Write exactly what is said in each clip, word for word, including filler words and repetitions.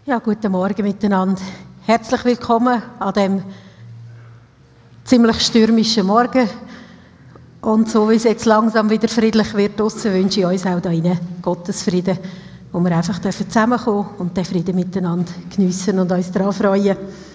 Ja, guten Morgen miteinander. Herzlich willkommen an diesem ziemlich stürmischen Morgen. Und so wie es jetzt langsam wieder friedlich wird draussen, wünsche ich uns auch da rein Gottes Frieden, wo wir einfach zusammenkommen und den Frieden miteinander geniessen und uns daran freuen.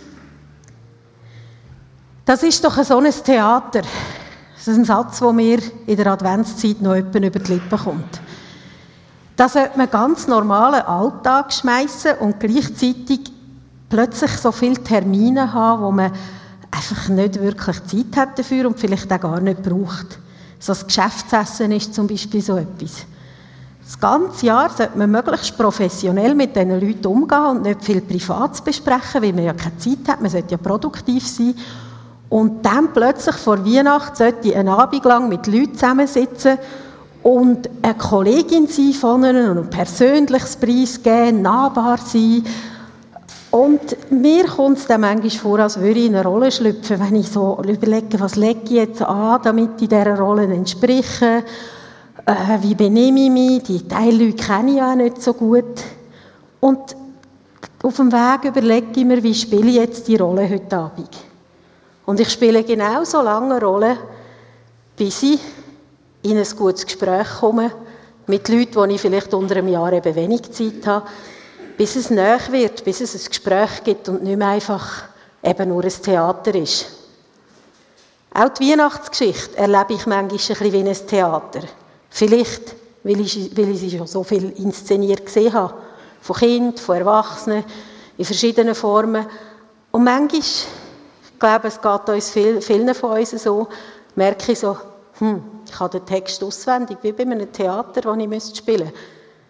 Das ist doch so ein Theater. Das ist ein Satz, der mir in der Adventszeit noch jemand über die Lippen kommt. Da sollte man ganz normalen Alltag schmeißen und gleichzeitig plötzlich so viele Termine haben, wo man einfach nicht wirklich Zeit hat dafür und vielleicht auch gar nicht braucht. So das Geschäftsessen ist zum Beispiel so etwas. Das ganze Jahr sollte man möglichst professionell mit diesen Leuten umgehen und nicht viel Privates besprechen, weil man ja keine Zeit hat, man sollte ja produktiv sein. Und dann plötzlich vor Weihnachten sollte ich einen Abend lang mit Leuten zusammensitzen und eine Kollegin sein von ihnen und ein persönliches Preis geben, nahbar sein. Und mir kommt es dann manchmal vor, als würde ich in eine Rolle schlüpfen, wenn ich so überlege, was lege ich jetzt an, damit ich dieser Rolle entspreche. Äh, wie benehme ich mich? Die Teilleute kenne ich ja auch nicht so gut. Und auf dem Weg überlege ich mir, wie spiele ich jetzt die Rolle heute Abend. Und ich spiele genau so lange eine Rolle, bis ich in ein gutes Gespräch komme, mit Leuten, die ich vielleicht unter einem Jahr eben wenig Zeit habe, bis es näher wird, bis es ein Gespräch gibt und nicht mehr einfach eben nur ein Theater ist. Auch die Weihnachtsgeschichte erlebe ich manchmal ein bisschen wie ein Theater. Vielleicht, weil ich, weil ich sie schon so viel inszeniert gesehen habe. Von Kindern, von Erwachsenen, in verschiedenen Formen. Und manchmal, ich glaube, es geht uns viel, vielen von uns so, merke ich so, hm, ich habe den Text auswendig, wie bei einem Theater, das ich spielen müsste.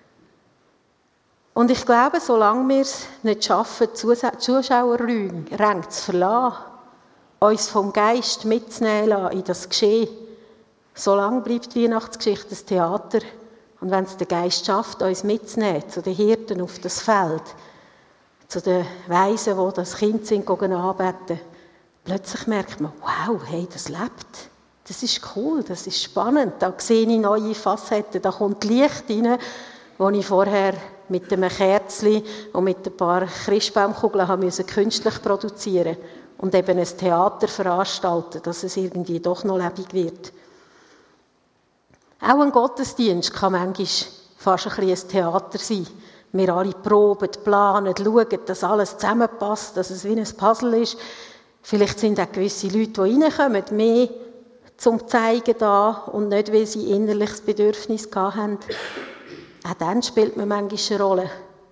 Und ich glaube, solange wir es nicht schaffen, die Zuschauerränge zu verlassen, uns vom Geist mitzunehmen in das Geschehen, solange bleibt die Weihnachtsgeschichte ein Theater. Und wenn es der Geist schafft, uns mitzunehmen, zu den Hirten auf das Feld, zu den Weisen, die das Kind sind, anbeten, plötzlich merkt man, wow, hey, das lebt. Das ist cool, das ist spannend. Da sehe ich neue Facetten, da kommt Licht rein, wo ich vorher mit einem Kerzchen und mit ein paar Christbaumkugeln habe müssen künstlich produzieren und eben ein Theater veranstalten, dass es irgendwie doch noch lebendig wird. Auch ein Gottesdienst kann manchmal fast ein bisschen ein Theater sein. Wir alle proben, planen, schauen, dass alles zusammenpasst, dass es wie ein Puzzle ist. Vielleicht sind auch gewisse Leute, die reinkommen, mehr zum Zeigen da und nicht, weil sie innerliches Bedürfnis hatten. Auch dann spielt man manchmal eine Rolle.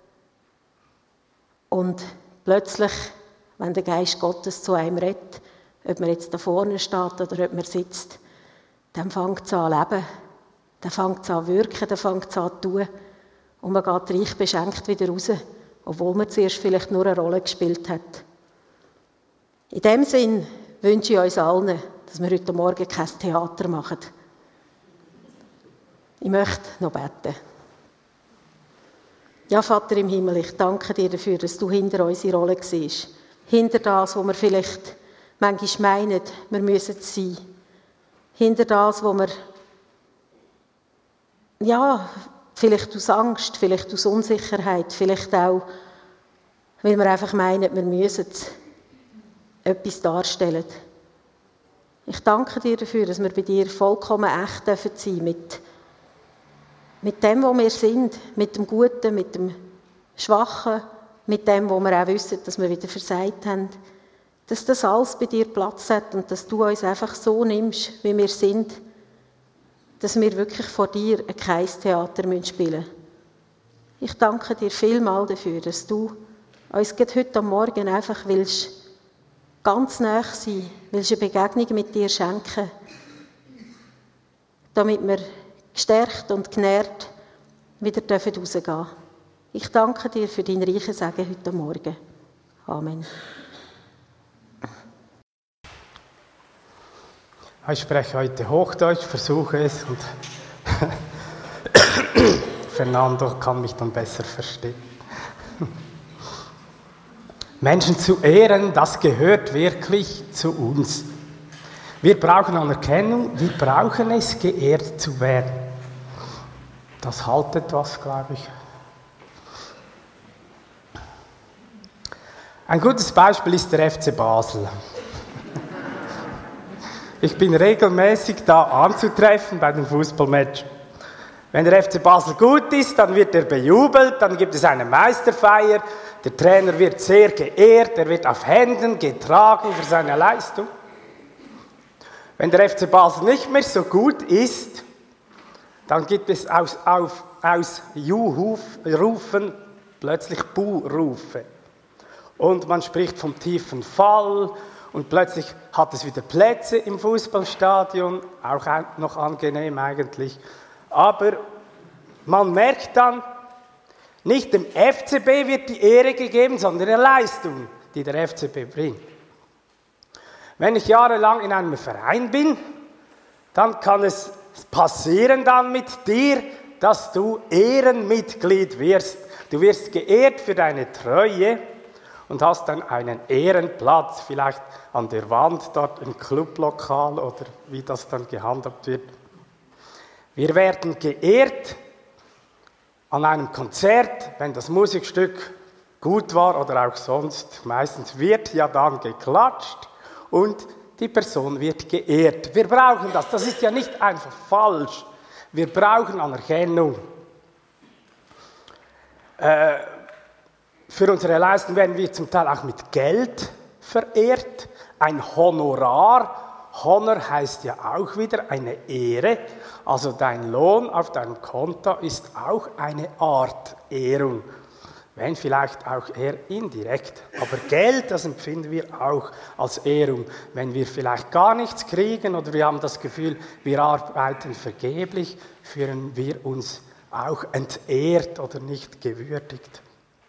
Und plötzlich, wenn der Geist Gottes zu einem redet, ob man jetzt da vorne steht oder ob man sitzt, dann fängt es an zu leben, dann fängt es an zu wirken, dann fängt es an zu tun. Und man geht reich beschenkt wieder raus, obwohl man zuerst vielleicht nur eine Rolle gespielt hat. In diesem Sinn wünsche ich uns allen, dass wir heute Morgen kein Theater machen. Ich möchte noch beten. Ja, Vater im Himmel, ich danke dir dafür, dass du hinter unsere Rolle warst. Hinter das, wo wir vielleicht manchmal meinen, wir müssen es sein. Hinter das, wo wir, ja, vielleicht aus Angst, vielleicht aus Unsicherheit, vielleicht auch, weil wir einfach meinen, wir müssen es etwas darstellen. Ich danke dir dafür, dass wir bei dir vollkommen echt sein dürfen, mit, mit dem, wo wir sind, mit dem Guten, mit dem Schwachen, mit dem, wo wir auch wissen, dass wir wieder versagt haben. Dass das alles bei dir Platz hat und dass du uns einfach so nimmst, wie wir sind, dass wir wirklich vor dir kein Theater spielen müssen. Ich danke dir vielmals dafür, dass du uns heute am Morgen einfach willst ganz nahe sein, willst eine Begegnung mit dir schenken, damit wir gestärkt und genährt wieder rausgehen dürfen. Ich danke dir für dein reiches Segen heute Morgen. Amen. Ich spreche heute Hochdeutsch, versuche es und Fernando kann mich dann besser verstehen. Menschen zu ehren, das gehört wirklich zu uns. Wir brauchen Anerkennung, wir brauchen es, geehrt zu werden. Das halt etwas, glaube ich. Ein gutes Beispiel ist der F C Basel. Ich bin regelmäßig da anzutreffen bei den Fußballmatchen. Wenn der F C Basel gut ist, dann wird er bejubelt, dann gibt es eine Meisterfeier, der Trainer wird sehr geehrt, er wird auf Händen getragen für seine Leistung. Wenn der F C Basel nicht mehr so gut ist, dann gibt es aus, auf, aus Juhu-Rufen plötzlich Buhrufe. Und man spricht vom tiefen Fall und plötzlich hat es wieder Plätze im Fußballstadion, auch noch angenehm eigentlich. Aber man merkt dann, nicht dem F C B wird die Ehre gegeben, sondern der Leistung, die der F C B bringt. Wenn ich jahrelang in einem Verein bin, dann kann es passieren dann mit dir, dass du Ehrenmitglied wirst. Du wirst geehrt für deine Treue und hast dann einen Ehrenplatz, vielleicht an der Wand dort im Clublokal oder wie das dann gehandhabt wird. Wir werden geehrt an einem Konzert, wenn das Musikstück gut war oder auch sonst. Meistens wird ja dann geklatscht und die Person wird geehrt. Wir brauchen das. Das ist ja nicht einfach falsch. Wir brauchen Anerkennung. Äh, für unsere Leistung werden wir zum Teil auch mit Geld verehrt. Ein Honorar. Honor heißt ja auch wieder eine Ehre. Also dein Lohn auf deinem Konto ist auch eine Art Ehrung. Wenn vielleicht auch eher indirekt. Aber Geld, das empfinden wir auch als Ehrung. Wenn wir vielleicht gar nichts kriegen oder wir haben das Gefühl, wir arbeiten vergeblich, fühlen wir uns auch entehrt oder nicht gewürdigt.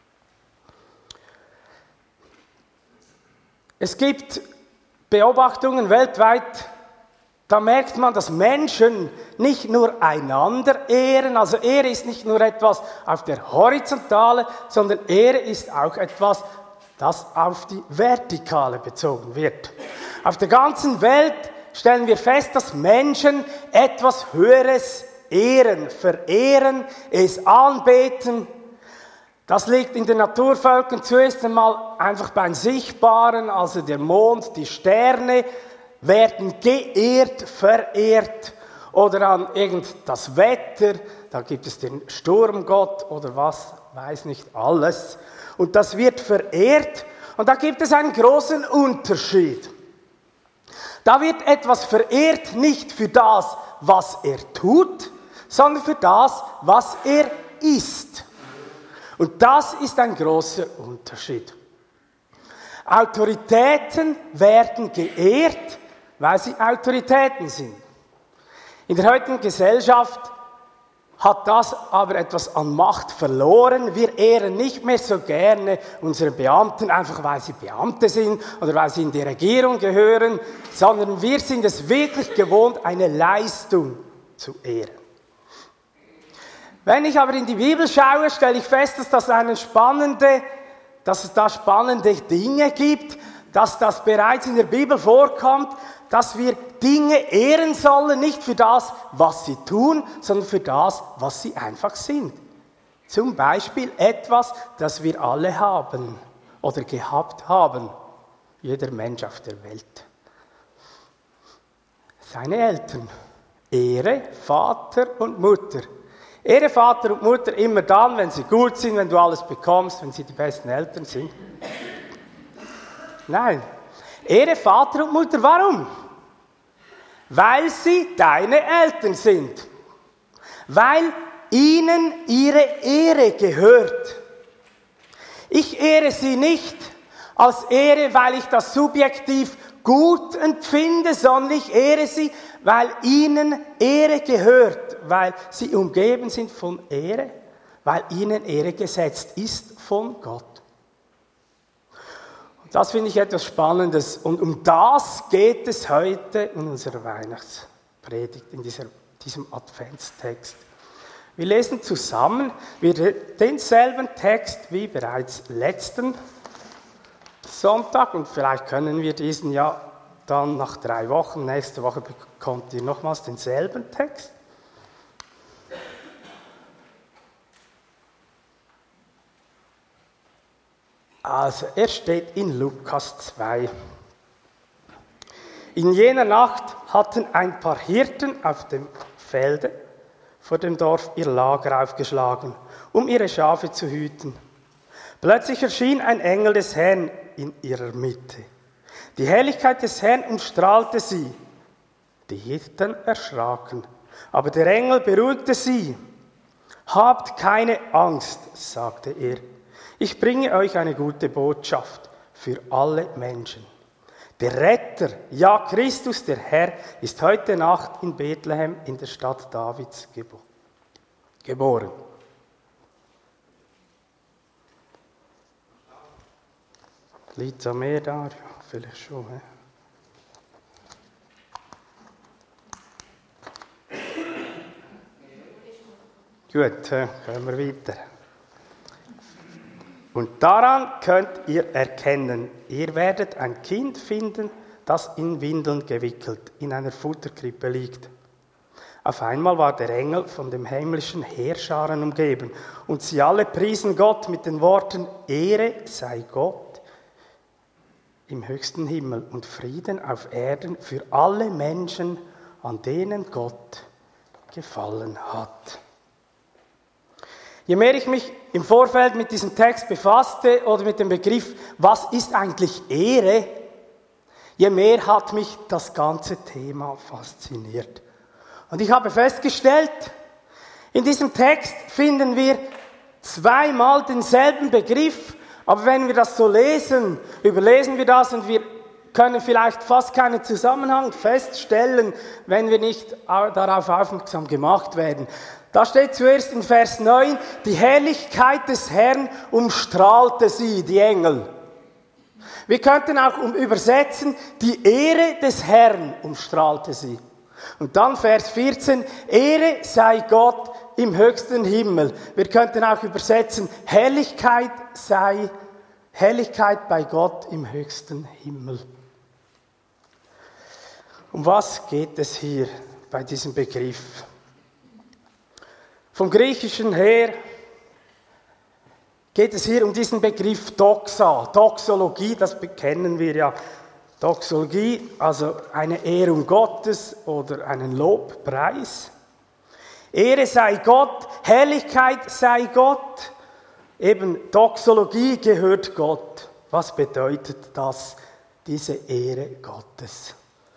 Es gibt Beobachtungen weltweit, da merkt man, dass Menschen nicht nur einander ehren, also Ehre ist nicht nur etwas auf der Horizontale, sondern Ehre ist auch etwas, das auf die Vertikale bezogen wird. Auf der ganzen Welt stellen wir fest, dass Menschen etwas Höheres ehren, verehren, es anbeten. Das liegt in den Naturvölkern zuerst einmal einfach beim Sichtbaren, also der Mond, die Sterne werden geehrt, verehrt oder an irgend das Wetter, da gibt es den Sturmgott oder was, weiß nicht alles. Und das wird verehrt und da gibt es einen großen Unterschied. Da wird etwas verehrt nicht für das, was er tut, sondern für das, was er ist. Und das ist ein großer Unterschied. Autoritäten werden geehrt, weil sie Autoritäten sind. In der heutigen Gesellschaft hat das aber etwas an Macht verloren. Wir ehren nicht mehr so gerne unsere Beamten, einfach weil sie Beamte sind oder weil sie in die Regierung gehören, sondern wir sind es wirklich gewohnt, eine Leistung zu ehren. Wenn ich aber in die Bibel schaue, stelle ich fest, dass, das eine spannende, dass es da spannende Dinge gibt, dass das bereits in der Bibel vorkommt, dass wir Dinge ehren sollen, nicht für das, was sie tun, sondern für das, was sie einfach sind. Zum Beispiel etwas, das wir alle haben oder gehabt haben, jeder Mensch auf der Welt. Seine Eltern. Ehre Vater und Mutter. Ehre Vater und Mutter immer dann, wenn sie gut sind, wenn du alles bekommst, wenn sie die besten Eltern sind. Nein. Ehre Vater und Mutter, warum? Weil sie deine Eltern sind. Weil ihnen ihre Ehre gehört. Ich ehre sie nicht als Ehre, weil ich das subjektiv gut empfinde, sondern ich ehre sie, weil ihnen Ehre gehört, weil sie umgeben sind von Ehre, weil ihnen Ehre gesetzt ist von Gott. Und das finde ich etwas Spannendes und um das geht es heute in unserer Weihnachtspredigt, in dieser, diesem Adventstext. Wir lesen zusammen denselben Text wie bereits letzten Sonntag und vielleicht können wir diesen ja dann nach drei Wochen, nächste Woche bekommt ihr nochmals denselben Text. Also, er steht in Lukas zwei. In jener Nacht hatten ein paar Hirten auf dem Felde vor dem Dorf ihr Lager aufgeschlagen, um ihre Schafe zu hüten. Plötzlich erschien ein Engel des Herrn in ihrer Mitte. Die Herrlichkeit des Herrn umstrahlte sie. Die Hirten erschraken, aber der Engel beruhigte sie. Habt keine Angst, sagte er. Ich bringe euch eine gute Botschaft für alle Menschen. Der Retter, ja Christus, der Herr, ist heute Nacht in Bethlehem in der Stadt Davids gebo- geboren. Liegt da mehr da? Ja, vielleicht schon. He? Gut, können wir weiter. Und daran könnt ihr erkennen, ihr werdet ein Kind finden, das in Windeln gewickelt in einer Futterkrippe liegt. Auf einmal war der Engel von dem himmlischen Heerscharen umgeben und sie alle priesen Gott mit den Worten, Ehre sei Gott im höchsten Himmel und Frieden auf Erden für alle Menschen, an denen Gott gefallen hat. Je mehr ich mich im Vorfeld mit diesem Text befasste oder mit dem Begriff, was ist eigentlich Ehre, je mehr hat mich das ganze Thema fasziniert. Und ich habe festgestellt, in diesem Text finden wir zweimal denselben Begriff, aber wenn wir das so lesen, überlesen wir das und wir können vielleicht fast keinen Zusammenhang feststellen, wenn wir nicht darauf aufmerksam gemacht werden. Da steht zuerst in Vers neun, die Herrlichkeit des Herrn umstrahlte sie, die Engel. Wir könnten auch übersetzen, die Ehre des Herrn umstrahlte sie. Und dann Vers vierzehn, Ehre sei Gott im höchsten Himmel. Wir könnten auch übersetzen, Herrlichkeit sei, Herrlichkeit bei Gott im höchsten Himmel. Um was geht es hier bei diesem Begriff? Vom Griechischen her geht es hier um diesen Begriff Doxa, Doxologie, das kennen wir ja. Doxologie, also eine Ehrung Gottes oder einen Lobpreis. Ehre sei Gott, Herrlichkeit sei Gott. Eben Doxologie gehört Gott. Was bedeutet das, diese Ehre Gottes?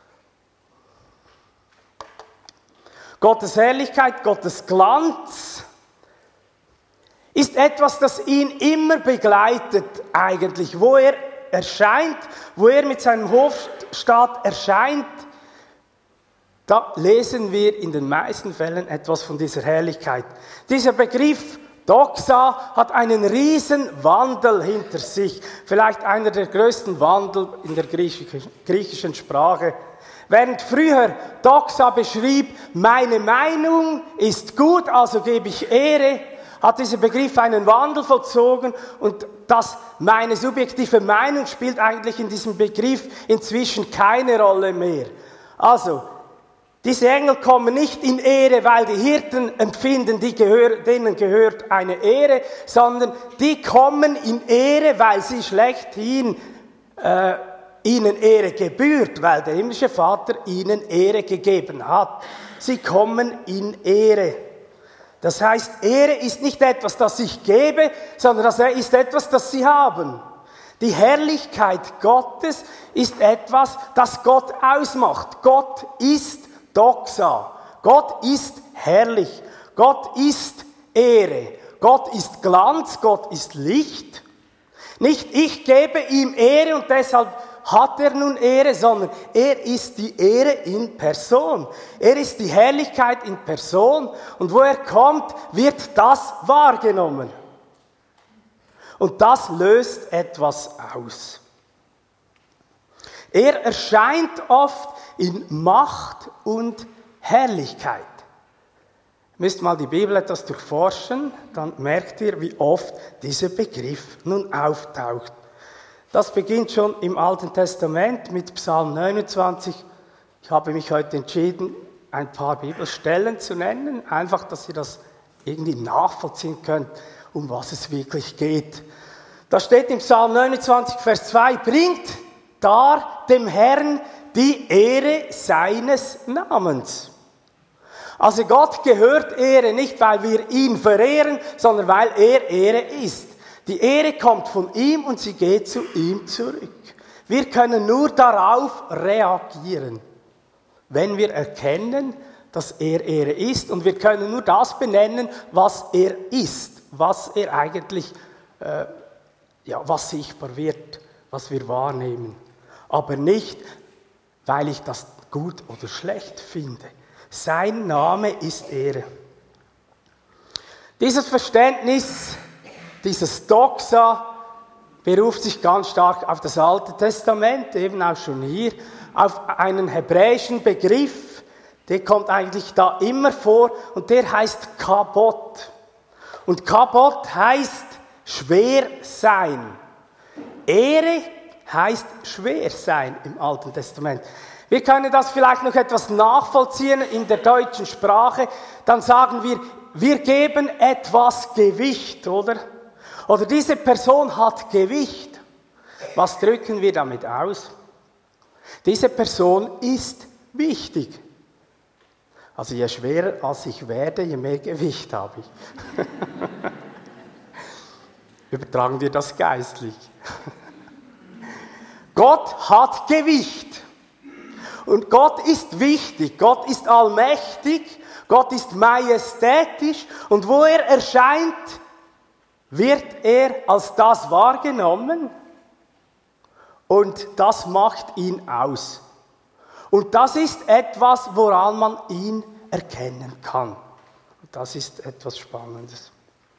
Gottes Herrlichkeit, Gottes Glanz ist etwas, das ihn immer begleitet eigentlich. Wo er erscheint, wo er mit seinem Hofstaat erscheint, da lesen wir in den meisten Fällen etwas von dieser Herrlichkeit. Dieser Begriff Doxa hat einen riesen Wandel hinter sich. Vielleicht einer der größten Wandel in der griechischen Sprache. Während früher Doxa beschrieb, meine Meinung ist gut, also gebe ich Ehre, hat dieser Begriff einen Wandel vollzogen und das meine subjektive Meinung spielt eigentlich in diesem Begriff inzwischen keine Rolle mehr. Also, diese Engel kommen nicht in Ehre, weil die Hirten empfinden, die gehör, denen gehört eine Ehre, sondern die kommen in Ehre, weil sie schlechthin äh, ihnen Ehre gebührt, weil der himmlische Vater ihnen Ehre gegeben hat. Sie kommen in Ehre. Das heißt, Ehre ist nicht etwas, das ich gebe, sondern das ist etwas, das sie haben. Die Herrlichkeit Gottes ist etwas, das Gott ausmacht. Gott ist Doxa. Gott ist herrlich. Gott ist Ehre. Gott ist Glanz. Gott ist Licht. Nicht ich gebe ihm Ehre und deshalb hat er nun Ehre, sondern er ist die Ehre in Person. Er ist die Herrlichkeit in Person. Und wo er kommt, wird das wahrgenommen. Und das löst etwas aus. Er erscheint oft in Macht und Herrlichkeit. Ihr müsst mal die Bibel etwas durchforschen, dann merkt ihr, wie oft dieser Begriff nun auftaucht. Das beginnt schon im Alten Testament mit Psalm neunundzwanzig. Ich habe mich heute entschieden, ein paar Bibelstellen zu nennen, einfach, dass ihr das irgendwie nachvollziehen könnt, um was es wirklich geht. Da steht im Psalm neunundzwanzig, Vers zwei, bringt dar dem Herrn die Ehre seines Namens. Also Gott gehört Ehre nicht, weil wir ihn verehren, sondern weil er Ehre ist. Die Ehre kommt von ihm und sie geht zu ihm zurück. Wir können nur darauf reagieren, wenn wir erkennen, dass er Ehre ist, und wir können nur das benennen, was er ist, was er eigentlich, äh, ja, was sichtbar wird, was wir wahrnehmen. Aber nicht, weil ich das gut oder schlecht finde. Sein Name ist Ehre. Dieses Verständnis, dieses Doxa, beruft sich ganz stark auf das Alte Testament, eben auch schon hier, auf einen hebräischen Begriff, der kommt eigentlich da immer vor, und der heißt Kabot. Und Kabot heißt schwer sein. Ehre heißt schwer sein im Alten Testament. Wir können das vielleicht noch etwas nachvollziehen in der deutschen Sprache. Dann sagen wir, wir geben etwas Gewicht, oder? Oder diese Person hat Gewicht. Was drücken wir damit aus? Diese Person ist wichtig. Also je schwerer als ich werde, je mehr Gewicht habe ich. Übertragen wir das geistlich. Gott hat Gewicht. Und Gott ist wichtig, Gott ist allmächtig, Gott ist majestätisch, und wo er erscheint, wird er als das wahrgenommen, und das macht ihn aus. Und das ist etwas, woran man ihn erkennen kann. Und das ist etwas Spannendes.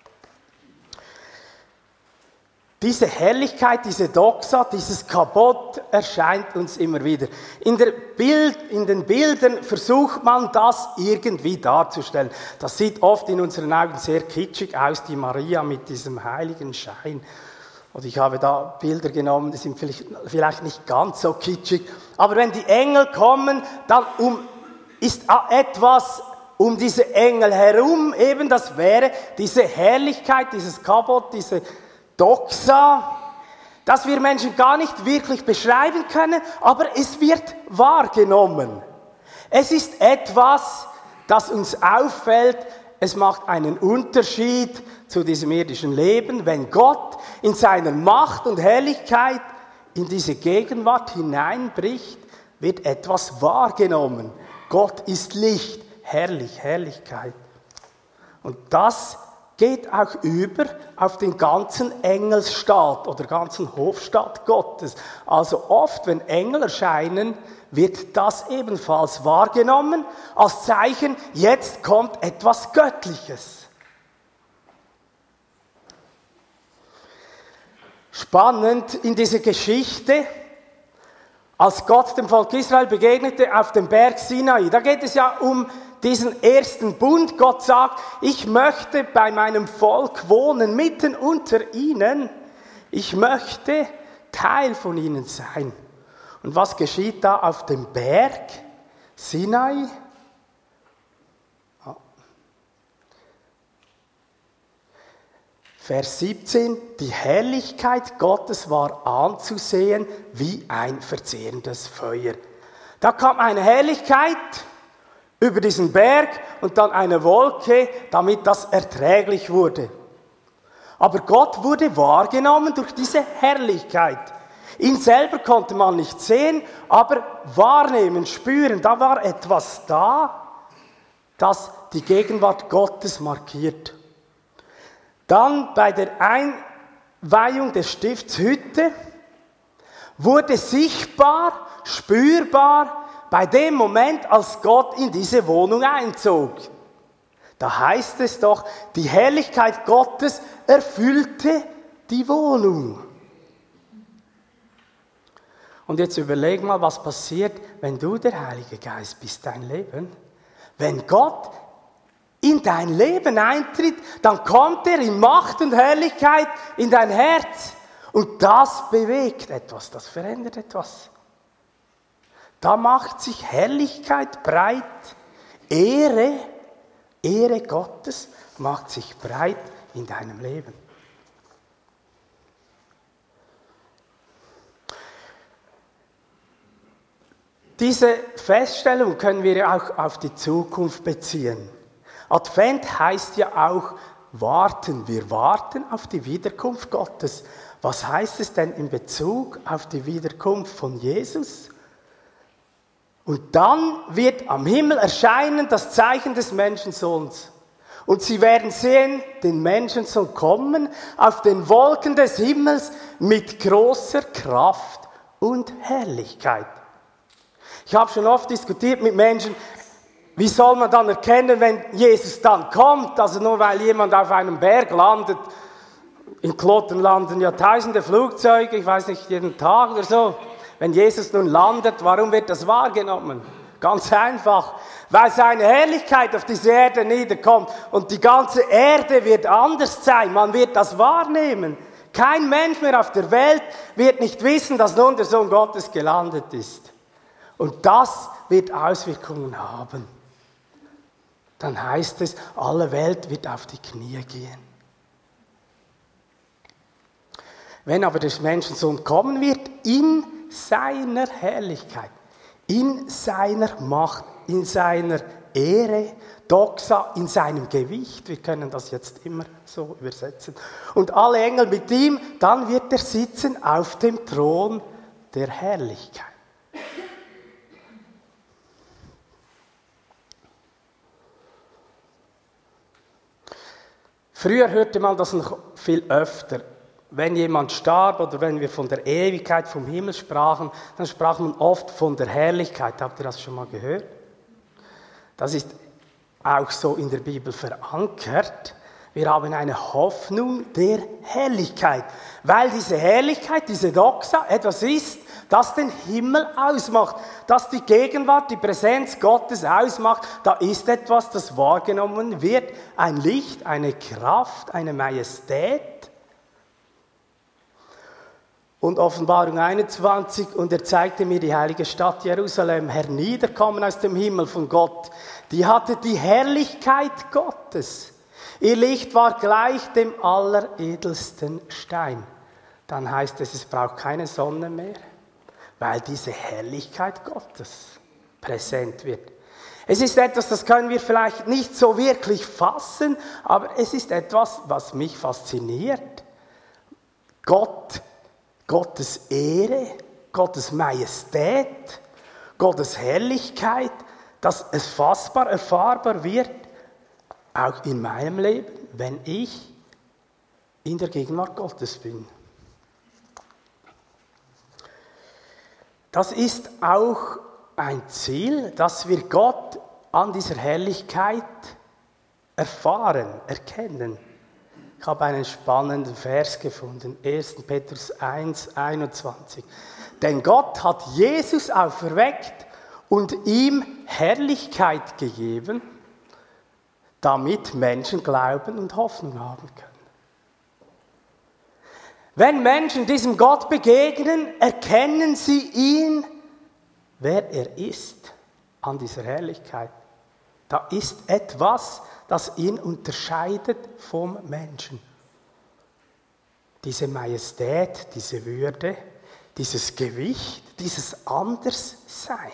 Diese Herrlichkeit, diese Doxa, dieses Kabot erscheint uns immer wieder. In, der Bild, in den Bildern versucht man das irgendwie darzustellen. Das sieht oft in unseren Augen sehr kitschig aus, die Maria mit diesem heiligen Schein. Und ich habe da Bilder genommen, die sind vielleicht, vielleicht nicht ganz so kitschig. Aber wenn die Engel kommen, dann um, ist etwas um diese Engel herum, eben das wäre diese Herrlichkeit, dieses Kabot, diese Doxa, das wir Menschen gar nicht wirklich beschreiben können, aber es wird wahrgenommen. Es ist etwas, das uns auffällt. Es macht einen Unterschied zu diesem irdischen Leben, wenn Gott in seiner Macht und Herrlichkeit in diese Gegenwart hineinbricht, wird etwas wahrgenommen. Gott ist Licht, herrlich, Herrlichkeit. Und das geht auch über auf den ganzen Engelsstaat oder ganzen Hofstaat Gottes. Also oft, wenn Engel erscheinen, wird das ebenfalls wahrgenommen als Zeichen, jetzt kommt etwas Göttliches. Spannend in dieser Geschichte, als Gott dem Volk Israel begegnete auf dem Berg Sinai, da geht es ja um diesen ersten Bund. Gott sagt, ich möchte bei meinem Volk wohnen, mitten unter ihnen. Ich möchte Teil von ihnen sein. Und was geschieht da auf dem Berg Sinai? Vers siebzehn, die Herrlichkeit Gottes war anzusehen wie ein verzehrendes Feuer. Da kam eine Herrlichkeit über diesen Berg und dann eine Wolke, damit das erträglich wurde. Aber Gott wurde wahrgenommen durch diese Herrlichkeit. Ihn selber konnte man nicht sehen, aber wahrnehmen, spüren, da war etwas da, das die Gegenwart Gottes markiert. Dann bei der Einweihung der Stiftshütte wurde sichtbar, spürbar, bei dem Moment, als Gott in diese Wohnung einzog. Da heißt es doch, die Herrlichkeit Gottes erfüllte die Wohnung. Und jetzt überleg mal, was passiert, wenn du der Heilige Geist bist, dein Leben. Wenn Gott in dein Leben eintritt, dann kommt er in Macht und Herrlichkeit in dein Herz. Und das bewegt etwas, das verändert etwas. Da macht sich Herrlichkeit breit, Ehre, Ehre Gottes macht sich breit in deinem Leben. Diese Feststellung können wir auch auf die Zukunft beziehen. Advent heißt ja auch warten. Wir warten auf die Wiederkunft Gottes. Was heißt es denn in Bezug auf die Wiederkunft von Jesus? Und dann wird am Himmel erscheinen das Zeichen des Menschensohns. Und sie werden sehen, den Menschensohn kommen auf den Wolken des Himmels mit großer Kraft und Herrlichkeit. Ich habe schon oft diskutiert mit Menschen, wie soll man dann erkennen, wenn Jesus dann kommt? Also nur weil jemand auf einem Berg landet, in Kloten landen ja tausende Flugzeuge, ich weiß nicht, jeden Tag oder so. Wenn Jesus nun landet, warum wird das wahrgenommen? Ganz einfach, weil seine Herrlichkeit auf diese Erde niederkommt und die ganze Erde wird anders sein, man wird das wahrnehmen. Kein Mensch mehr auf der Welt wird nicht wissen, dass nun der Sohn Gottes gelandet ist. Und das wird Auswirkungen haben. Dann heißt es, alle Welt wird auf die Knie gehen. Wenn aber der Menschensohn kommen wird, in seiner Herrlichkeit, in seiner Macht, in seiner Ehre, Doxa, in seinem Gewicht, wir können das jetzt immer so übersetzen, und alle Engel mit ihm, dann wird er sitzen auf dem Thron der Herrlichkeit. Früher hörte man das noch viel öfter. Wenn jemand starb oder wenn wir von der Ewigkeit, vom Himmel sprachen, dann sprach man oft von der Herrlichkeit. Habt ihr das schon mal gehört? Das ist auch so in der Bibel verankert. Wir haben eine Hoffnung der Herrlichkeit, weil diese Herrlichkeit, diese Doxa, etwas ist, das den Himmel ausmacht, das die Gegenwart, die Präsenz Gottes ausmacht. Da ist etwas, das wahrgenommen wird, ein Licht, eine Kraft, eine Majestät. Und Offenbarung einundzwanzig, und er zeigte mir die heilige Stadt Jerusalem, herniederkommen aus dem Himmel von Gott. Die hatte die Herrlichkeit Gottes. Ihr Licht war gleich dem alleredelsten Stein. Dann heißt es, es braucht keine Sonne mehr, weil diese Herrlichkeit Gottes präsent wird. Es ist etwas, das können wir vielleicht nicht so wirklich fassen, aber es ist etwas, was mich fasziniert. Gott, Gottes Ehre, Gottes Majestät, Gottes Herrlichkeit, dass es fassbar, erfahrbar wird, auch in meinem Leben, wenn ich in der Gegenwart Gottes bin. Das ist auch ein Ziel, dass wir Gott an dieser Herrlichkeit erfahren, erkennen. Ich habe einen spannenden Vers gefunden, erster Petrus eins, einundzwanzig. Denn Gott hat Jesus auferweckt und ihm Herrlichkeit gegeben, damit Menschen glauben und Hoffnung haben können. Wenn Menschen diesem Gott begegnen, erkennen sie ihn, wer er ist, an dieser Herrlichkeit. Da ist etwas, das ihn unterscheidet vom Menschen. Diese Majestät, diese Würde, dieses Gewicht, dieses Anderssein.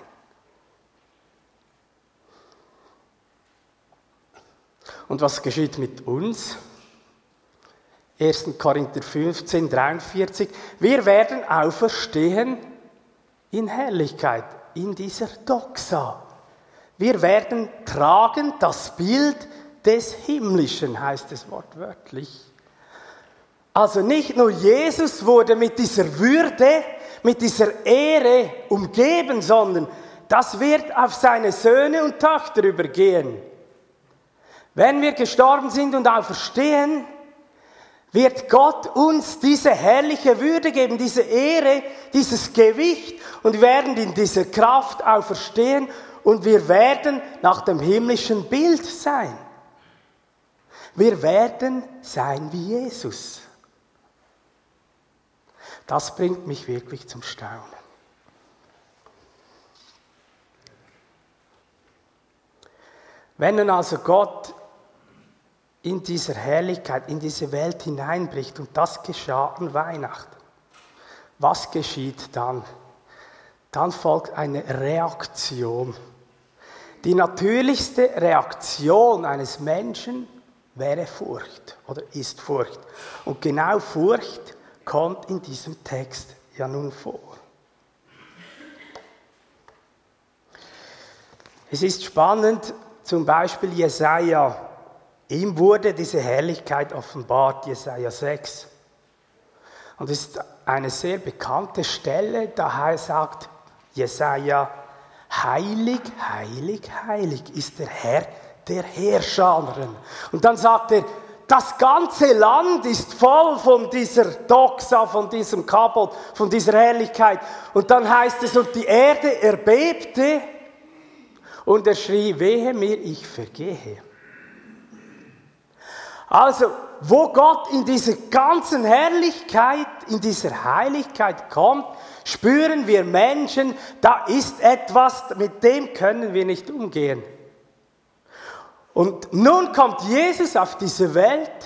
Und was geschieht mit uns? erster Korinther fünfzehn, dreiundvierzig. Wir werden auferstehen in Herrlichkeit, in dieser Doxa. Wir werden tragen das Bild des Himmlischen, heißt es wortwörtlich. Also nicht nur Jesus wurde mit dieser Würde, mit dieser Ehre umgeben, sondern das wird auf seine Söhne und Töchter übergehen. Wenn wir gestorben sind und auferstehen, wird Gott uns diese herrliche Würde geben, diese Ehre, dieses Gewicht, und wir werden in dieser Kraft auferstehen und wir werden nach dem himmlischen Bild sein. Wir werden sein wie Jesus. Das bringt mich wirklich zum Staunen. Wenn nun also Gott in dieser Herrlichkeit, in diese Welt hineinbricht, und das geschah an Weihnachten, was geschieht dann? dann folgt eine Reaktion. Die natürlichste Reaktion eines Menschen wäre Furcht oder ist Furcht. Und genau Furcht kommt in diesem Text ja nun vor. Es ist spannend, zum Beispiel Jesaja. Ihm wurde diese Herrlichkeit offenbart, Jesaja sechs. Und es ist eine sehr bekannte Stelle, da sagt Jesaja, heilig, heilig, heilig ist der Herr der Heerscharen. Und dann sagt er, das ganze Land ist voll von dieser Doxa, von diesem Kabot, von dieser Herrlichkeit. Und dann heißt es, und die Erde erbebte und er schrie, wehe mir, ich vergehe. Also, wo Gott in dieser ganzen Herrlichkeit, in dieser Heiligkeit kommt, spüren wir Menschen, da ist etwas, mit dem können wir nicht umgehen. Und nun kommt Jesus auf diese Welt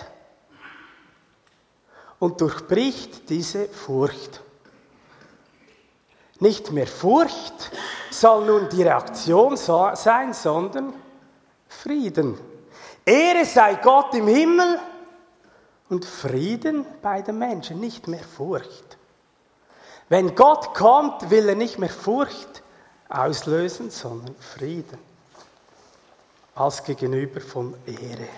und durchbricht diese Furcht. Nicht mehr Furcht soll nun die Reaktion sein, sondern Frieden. Ehre sei Gott im Himmel und Frieden bei den Menschen, nicht mehr Furcht. Wenn Gott kommt, will er nicht mehr Furcht auslösen, sondern Frieden. Als gegenüber von Ehre.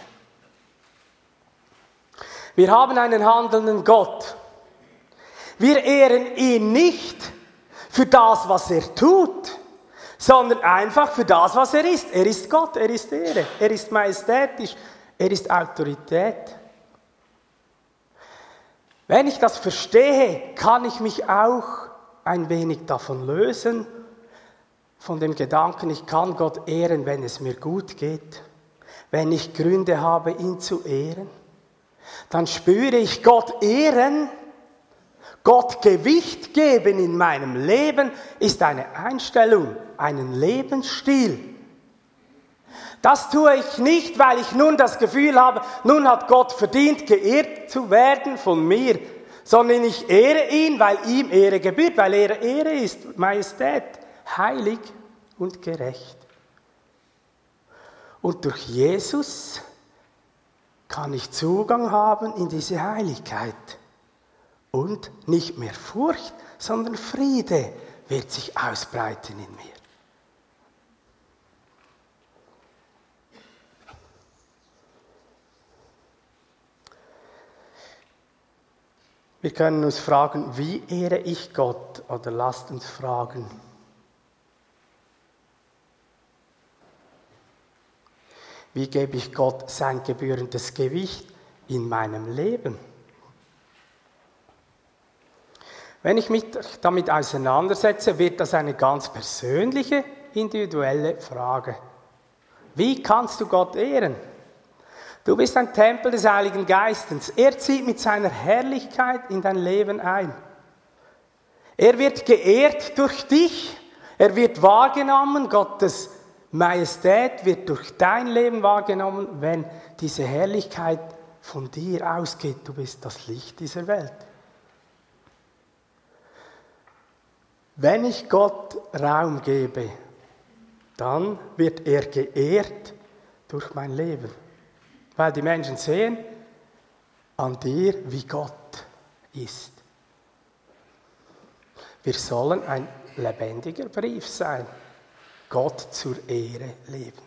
Wir haben einen handelnden Gott. Wir ehren ihn nicht für das, was er tut, sondern einfach für das, was er ist. Er ist Gott, er ist Ehre, er ist majestätisch, er ist Autorität. Wenn ich das verstehe, kann ich mich auch ein wenig davon lösen, von dem Gedanken, ich kann Gott ehren, wenn es mir gut geht, wenn ich Gründe habe, ihn zu ehren. Dann spüre ich Gott ehren, Gott Gewicht geben in meinem Leben, ist eine Einstellung, einen Lebensstil. Das tue ich nicht, weil ich nun das Gefühl habe, nun hat Gott verdient, geehrt zu werden von mir, sondern ich ehre ihn, weil ihm Ehre gebührt, weil er Ehre ist, Majestät, heilig und gerecht. Und durch Jesus kann ich Zugang haben in diese Heiligkeit. Und nicht mehr Furcht, sondern Friede wird sich ausbreiten in mir. Wir können uns fragen, wie ehre ich Gott? Oder lasst uns fragen, wie gebe ich Gott sein gebührendes Gewicht in meinem Leben? Wenn ich mich damit auseinandersetze, wird das eine ganz persönliche, individuelle Frage. Wie kannst du Gott ehren? Du bist ein Tempel des Heiligen Geistes. Er zieht mit seiner Herrlichkeit in dein Leben ein. Er wird geehrt durch dich. Er wird wahrgenommen. Gottes Majestät wird durch dein Leben wahrgenommen, wenn diese Herrlichkeit von dir ausgeht. Du bist das Licht dieser Welt. Wenn ich Gott Raum gebe, dann wird er geehrt durch mein Leben. Weil die Menschen sehen an dir, wie Gott ist. Wir sollen ein lebendiger Brief sein. Gott zur Ehre leben.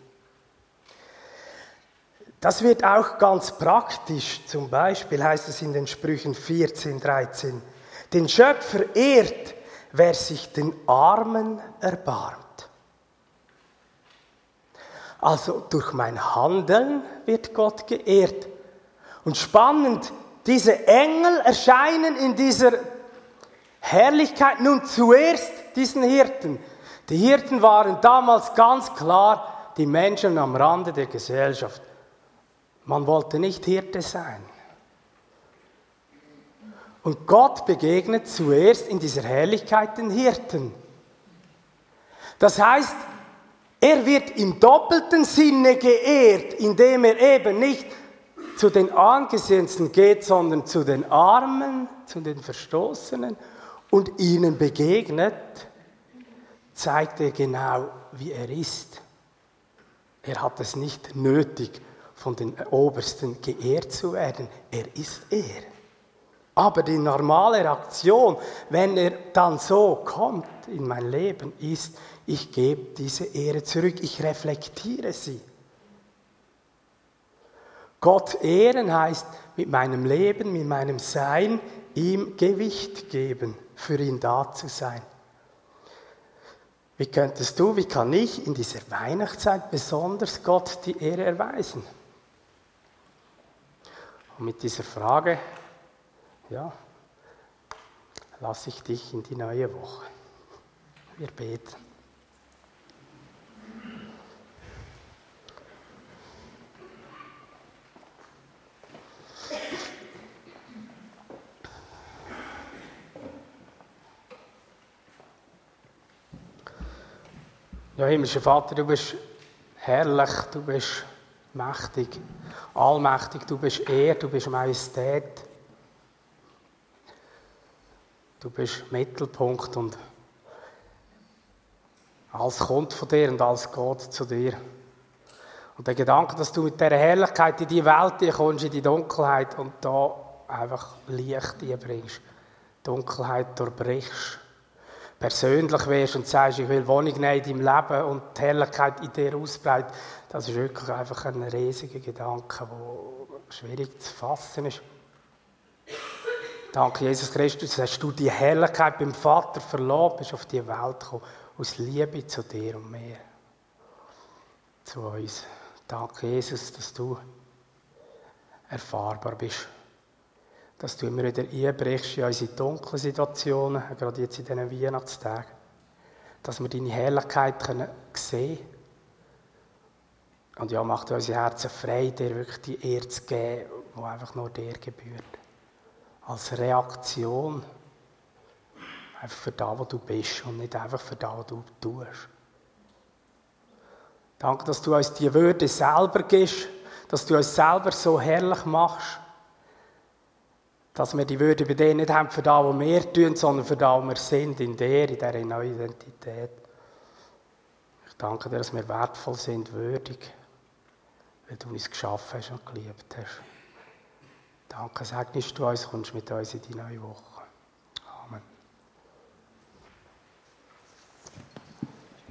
Das wird auch ganz praktisch. Zum Beispiel heißt es in den Sprüchen vierzehn, dreizehn. Den Schöpfer ehrt, wer sich den Armen erbarmt. Also durch mein Handeln wird Gott geehrt. Und spannend, diese Engel erscheinen in dieser Herrlichkeit nun zuerst diesen Hirten. Die Hirten waren damals ganz klar die Menschen am Rande der Gesellschaft. Man wollte nicht Hirte sein. Und Gott begegnet zuerst in dieser Herrlichkeit den Hirten. Das heißt, er wird im doppelten Sinne geehrt, indem er eben nicht zu den Angesehensten geht, sondern zu den Armen, zu den Verstoßenen und ihnen begegnet zeigt er genau, wie er ist. Er hat es nicht nötig, von den Obersten geehrt zu werden. Er ist er. Aber die normale Reaktion, wenn er dann so kommt in mein Leben, ist, ich gebe diese Ehre zurück, ich reflektiere sie. Gott ehren heißt, mit meinem Leben, mit meinem Sein, ihm Gewicht geben, für ihn da zu sein. Wie könntest du, wie kann ich in dieser Weihnachtszeit besonders Gott die Ehre erweisen? Und mit dieser Frage, ja, lasse ich dich in die neue Woche. Wir beten. Ja, himmlischer Vater, du bist herrlich, du bist mächtig, allmächtig, du bist Ehre, du bist Majestät. Du bist Mittelpunkt und alles kommt von dir und alles geht zu dir. Und der Gedanke, dass du mit dieser Herrlichkeit in die Welt kommst, in die Dunkelheit und da einfach Licht einbringst, Dunkelheit durchbrichst, persönlich wirst und sagst, ich will Wohnung nehmen in deinem Leben und die Herrlichkeit in dir ausbreitet, das ist wirklich einfach ein riesiger Gedanke, der schwierig zu fassen ist. Danke, Jesus Christus, hast du die Herrlichkeit beim Vater verloren, bist auf die Welt gekommen, aus Liebe zu dir und mir, zu uns. Danke, Jesus, dass du erfahrbar bist, dass du immer wieder einbrichst in unsere dunklen Situationen, gerade jetzt in diesen Weihnachtstagen, dass wir deine Herrlichkeit können sehen können. Und ja, macht unsere Herzen frei, dir wirklich die Ehre zu geben, die einfach nur dir gebührt. Als Reaktion einfach für das, was du bist und nicht einfach für das, was du tust. Danke, dass du uns die Würde selber gibst, dass du uns selber so herrlich machst, dass wir die Würde bei dir nicht haben für das, was wir tun, sondern für das, was wir sind, in dir, in dieser neuen Identität. Ich danke dir, dass wir wertvoll sind, würdig, weil du uns geschaffen hast und geliebt hast. Danke, segnest du uns, kommst mit uns in die neue Woche.